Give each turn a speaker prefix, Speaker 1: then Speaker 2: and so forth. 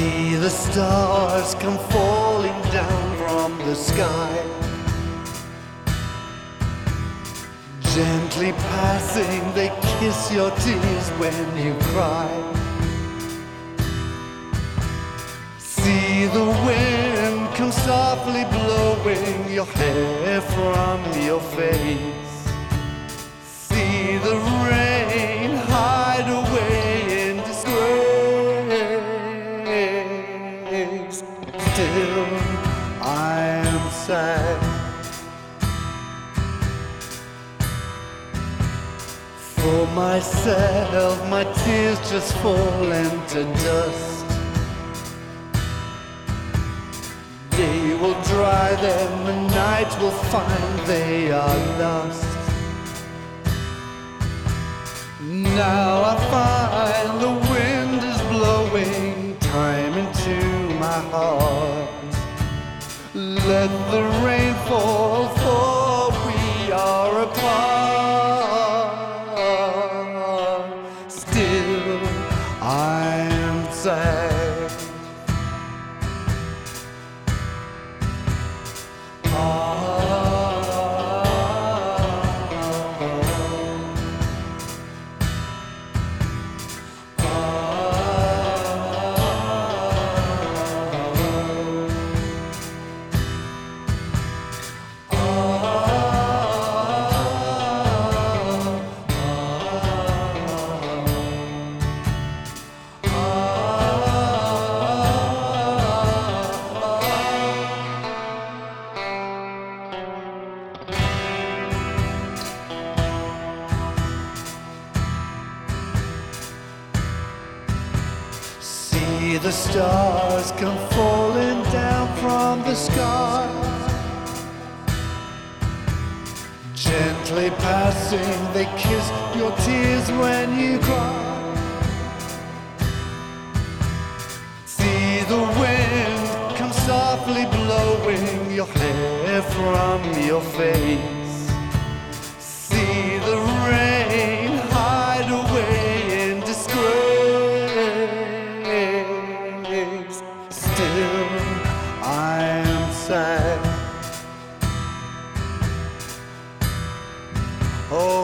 Speaker 1: See the stars come falling down from the sky, gently passing, they kiss your tears when you cry. See the wind come softly blowing your hair from your face. See the rain hide away in disgrace. Still I am sad, for myself my tears just fall into dust. Day will dry them and night will find they are lost. Now I find the wind is blowing time into my heart. Let the rain fall, for we are apart. Still I am sad. See the stars come falling down from the sky, gently passing, they kiss your tears when you cry. See the wind come softly blowing your hair from your face. See the rain hide away in disgrace. Still I am sad. Oh,